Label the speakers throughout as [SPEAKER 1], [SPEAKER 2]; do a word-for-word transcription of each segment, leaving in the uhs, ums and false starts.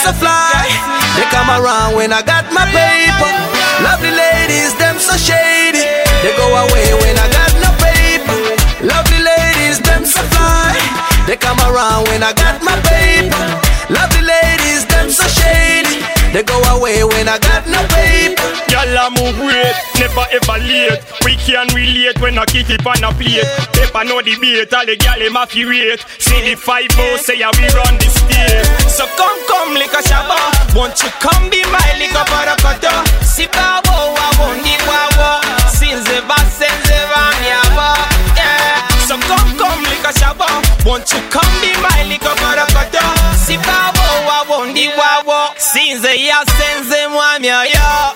[SPEAKER 1] so fly. They come around when I got my paper. Lovely ladies, them so shady. They go away when I got no paper. Lovely ladies, them so fly. They come around when I got my paper. Lovely ladies, them so shady. They go away when I got no paper.
[SPEAKER 2] Y'all a move weight, never ever late. We can relate when I kick it on a plate. Paper no debate, all the gyal them a fi rate. See the five oh say ya we run the state. So come come lick a shabba, won't you come be my lick up a cutter? Si babo wa wundi wawa, sinze ba senze ba miyawa. Yeah. So come come lick a shabba, won't you come be my lick up a cutter? Si babo wa wundi wawa, sinze ya senze mwa miyawa.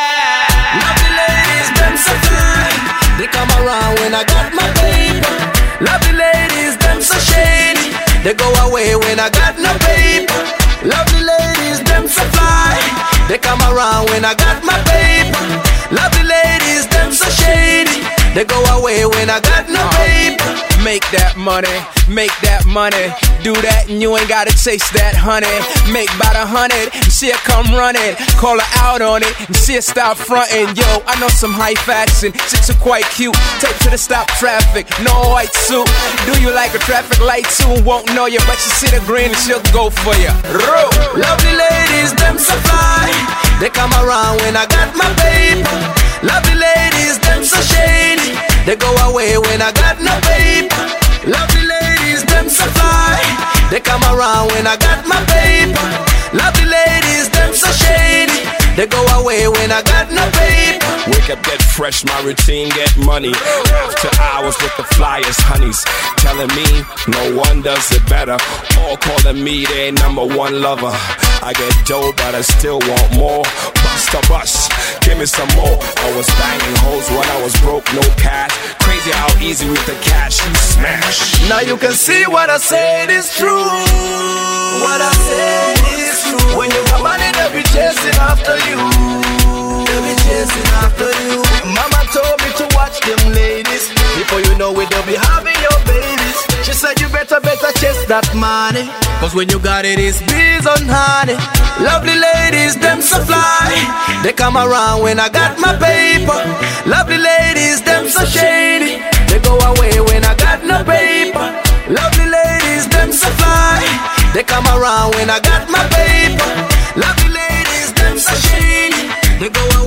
[SPEAKER 1] Lovely ladies, them so fine. They come around when I got my paper. Lovely ladies, them so shady. They go away when I got no paper. Lovely ladies, them so fly. They come around when I got my paper. Lovely ladies, them so shady. They go away when I got no paper.
[SPEAKER 3] Make that money, make that money. Do that and you ain't gotta chase that honey. Make about a hundred, and see her come running. Call her out on it, and see her stop fronting. Yo, I know some high fashion, chicks are quite cute. Take to the stop traffic, no white suit. Do you like a traffic light too? Won't know you, but you see the green and she'll go for you. Roll.
[SPEAKER 1] Lovely ladies, them so fly. They come around when I got my paper. Lovely ladies, them so shady. They go away when I got no paper. Lovely ladies, them so fly. They come around when I got my paper. Lovely ladies, them so shady. They go away when I got no paper.
[SPEAKER 4] Wake up, get fresh, my routine, get money. After hours with the flyers, honeys. Telling me no one does it better. All calling me their number one lover. I get dough, but I still want more. Bust a bust, give me some more. I was banging hoes when I was broke, no cash. Crazy how easy with the cash you smash.
[SPEAKER 1] Now you can see what I said is true. What I said is true. When you got money, they'll be chasing after you. They'll be chasing after you. Mama told me to watch them ladies. Before you know it, they'll be having your babies. She said you better, better chase that money. Cause when you got it, it's bees on honey. Lovely ladies, them so fly. They come around when I got my paper. Lovely ladies, them so shady. They go away when I got no paper. Lovely ladies, them so fly. They come around when I got my paper. Lovely ladies, them so shady. They go away.